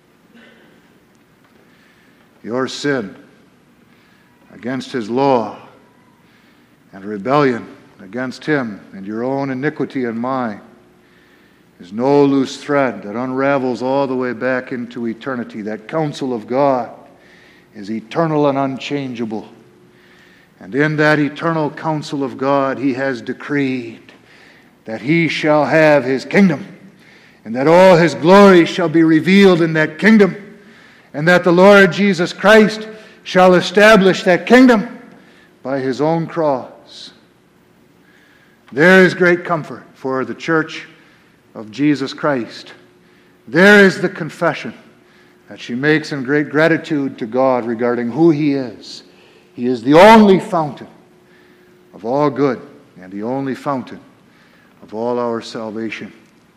Your sin against His law and rebellion against Him and your own iniquity and mine is no loose thread that unravels all the way back into eternity. That counsel of God is eternal and unchangeable. And in that eternal counsel of God, He has decreed that He shall have His kingdom, and that all His glory shall be revealed in that kingdom, and that the Lord Jesus Christ shall establish that kingdom by His own cross. There is great comfort for the church of Jesus Christ. There is the confession that she makes in great gratitude to God regarding who He is. He is the only fountain of all good and the only fountain of all our salvation.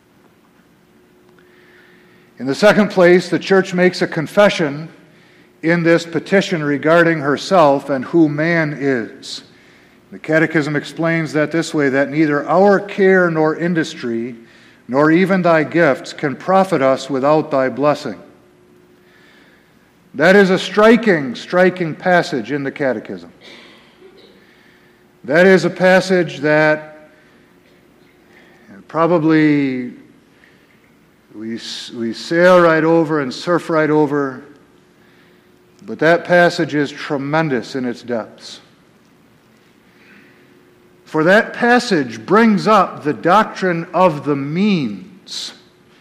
In the second place, the church makes a confession in this petition regarding herself and who man is. The Catechism explains that this way, that neither our care nor industry, nor even thy gifts can profit us without thy blessing. That is a striking, striking passage in the Catechism. That is a passage that probably we, we sail right over and surf right over, but that passage is tremendous in its depths. For that passage brings up the doctrine of the means.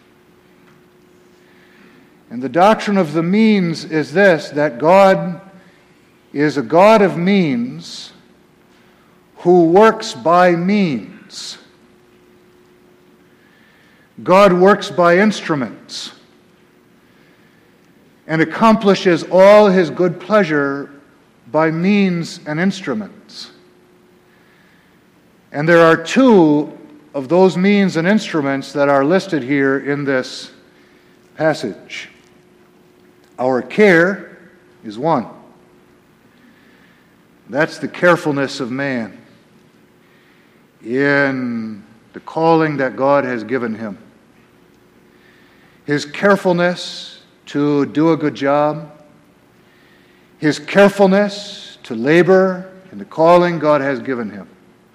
And the doctrine of the means is this, that God is a God of means who works by means. God works by instruments and accomplishes all His good pleasure by means and instruments. And there are two of those means and instruments that are listed here in this passage. Our care is one. That's the carefulness of man in the calling that God has given him. His carefulness to do a good job. His carefulness to labor in the calling God has given him.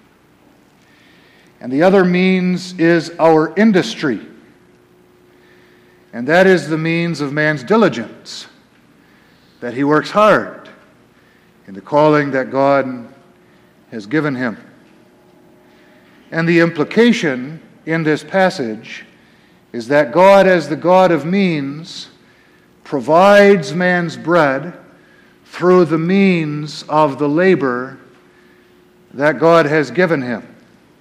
And the other means is our industry. And that is the means of man's diligence, that he works hard in the calling that God has given him. And the implication in this passage is that God, as the God of means, provides man's bread through the means of the labor that God has given him.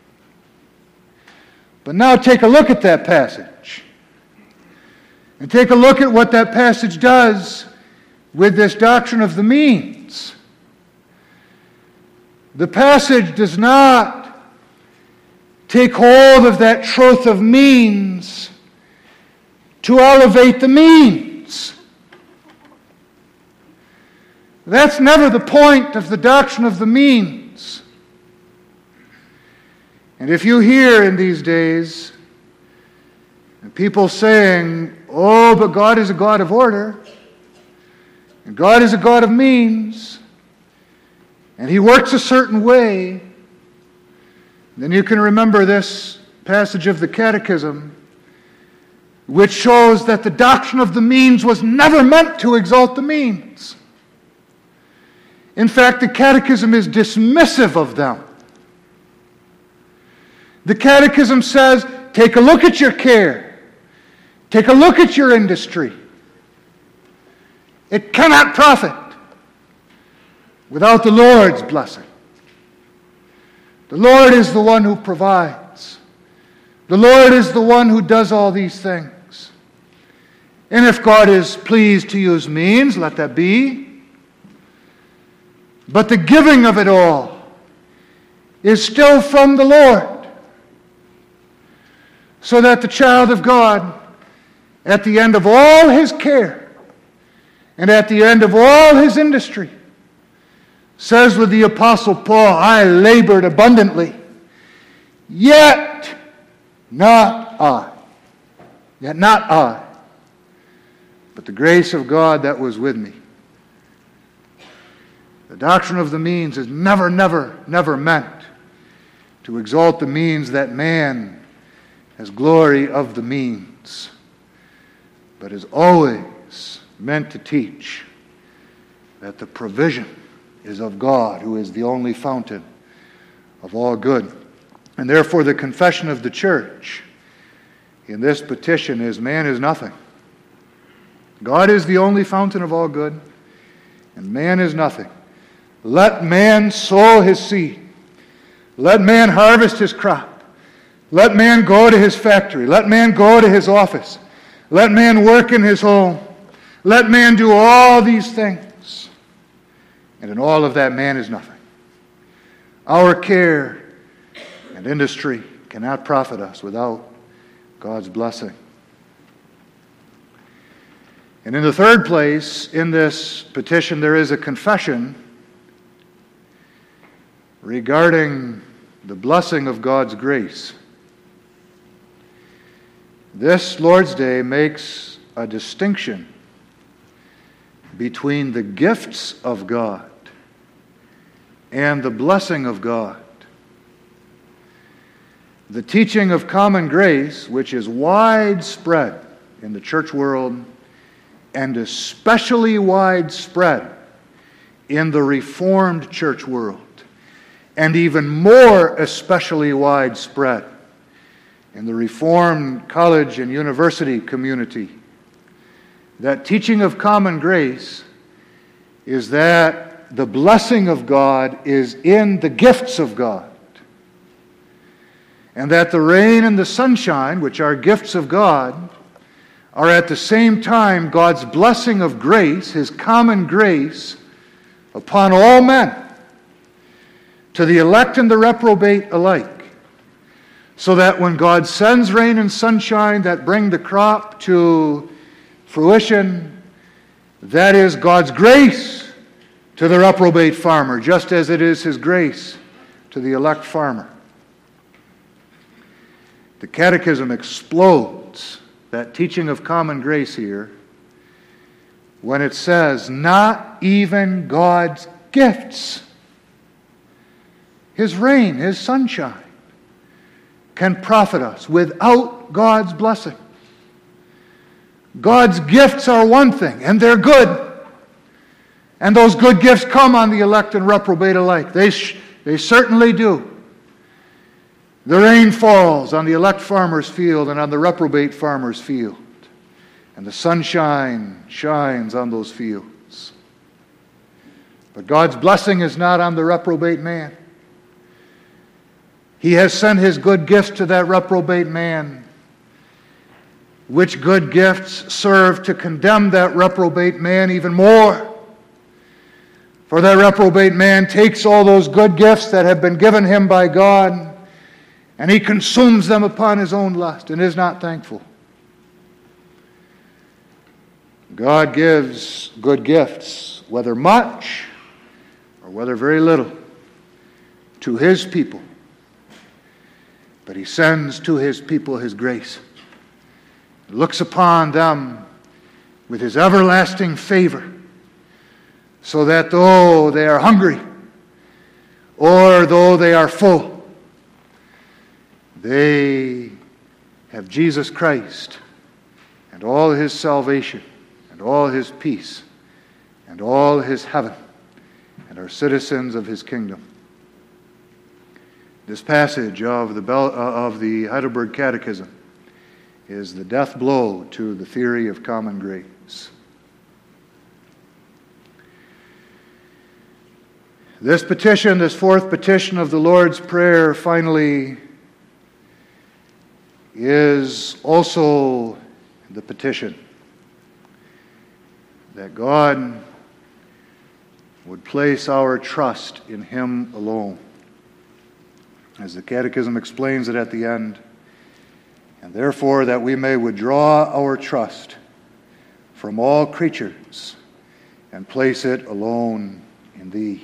But now take a look at that passage. And take a look at what that passage does with this doctrine of the means. The passage does not take hold of that truth of means to elevate the means. That's never the point of the doctrine of the means. And if you hear in these days people saying, oh, but God is a God of order, and God is a God of means, and He works a certain way, then you can remember this passage of the Catechism, which shows that the doctrine of the means was never meant to exalt the means. In fact, the Catechism is dismissive of them. The Catechism says, take a look at your care. Take a look at your industry. It cannot profit without the Lord's blessing. The Lord is the one who provides. The Lord is the one who does all these things. And if God is pleased to use means, let that be. But the giving of it all is still from the Lord. So that the child of God, at the end of all his care, and at the end of all his industry, says with the Apostle Paul, I labored abundantly, yet not I. Yet not I, but the grace of God that was with me. The doctrine of the means is never, never, never meant to exalt the means that man has glory of the means, but is always meant to teach that the provision is of God, who is the only fountain of all good. And therefore the confession of the church in this petition is, man is nothing. God is the only fountain of all good, and man is nothing. Let man sow his seed. Let man harvest his crop. Let man go to his factory. Let man go to his office. Let man work in his home. Let man do all these things. And in all of that, man is nothing. Our care and industry cannot profit us without God's blessing. And in the third place, in this petition, there is a confession regarding the blessing of God's grace. This Lord's Day makes a distinction between the gifts of God and the blessing of God. The teaching of common grace, which is widespread in the church world and especially widespread in the Reformed church world, and even more especially widespread in the Reformed college and university community. That teaching of common grace is that the blessing of God is in the gifts of God. And that the rain and the sunshine, which are gifts of God, are at the same time God's blessing of grace, His common grace, upon all men, to the elect and the reprobate alike. So that when God sends rain and sunshine that bring the crop to fruition, that is God's grace to the reprobate farmer, just as it is His grace to the elect farmer. The Catechism explodes that teaching of common grace here when it says, not even God's gifts, His rain, His sunshine, can profit us without God's blessing. God's gifts are one thing, and they're good. And those good gifts come on the elect and reprobate alike. They, sh- they certainly do. The rain falls on the elect farmer's field and on the reprobate farmer's field. And the sunshine shines on those fields. But God's blessing is not on the reprobate man. He has sent His good gifts to that reprobate man, which good gifts serve to condemn that reprobate man even more. For that reprobate man takes all those good gifts that have been given him by God and he consumes them upon his own lust and is not thankful. God gives good gifts, whether much or whether very little, to his people. But he sends to his people his grace. He looks upon them with his everlasting favor, so that though they are hungry or though they are full, they have Jesus Christ and all his salvation and all his peace and all his heaven, and are citizens of his kingdom. This passage of the, Bel- uh, of the Heidelberg Catechism is the death blow to the theory of common grace. This petition, this fourth petition of the Lord's Prayer, finally is also the petition that God would place our trust in him alone. As the Catechism explains it at the end, and therefore that we may withdraw our trust from all creatures and place it alone in thee.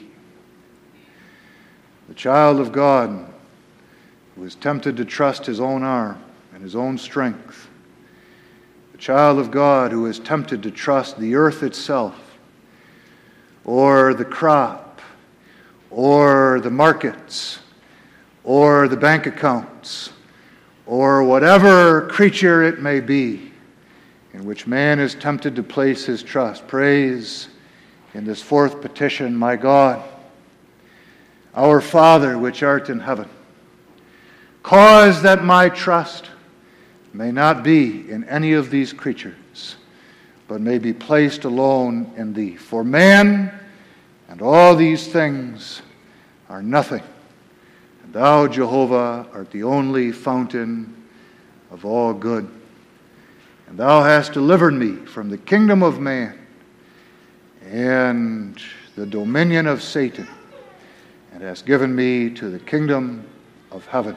The child of God who is tempted to trust his own arm and his own strength, the child of God who is tempted to trust the earth itself, or the crop, or the markets, or the bank accounts, or whatever creature it may be in which man is tempted to place his trust, prays in this fourth petition, my God, our Father which art in heaven, cause that my trust may not be in any of these creatures, but may be placed alone in thee. For man and all these things are nothing, and thou, Jehovah, art the only fountain of all good. And thou hast delivered me from the kingdom of man and the dominion of Satan, and hast given me to the kingdom of heaven.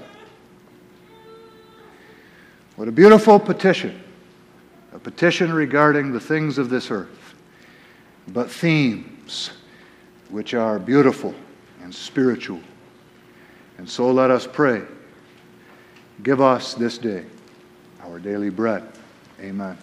What a beautiful petition. A petition regarding the things of this earth, but themes which are beautiful and spiritual. And so let us pray. Give us this day our daily bread. Amen.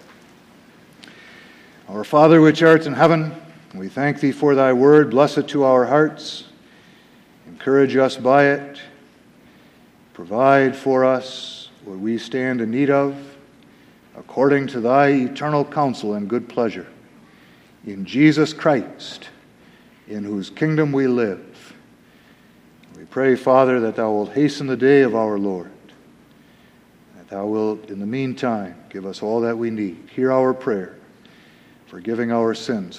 Our Father which art in heaven, we thank thee for thy word. Bless it to our hearts. Encourage us by it. Provide for us what we stand in need of, according to thy eternal counsel and good pleasure. In Jesus Christ, in whose kingdom we live. We pray, Father, that thou wilt hasten the day of our Lord, that thou wilt, in the meantime, give us all that we need. Hear our prayer, forgiving our sins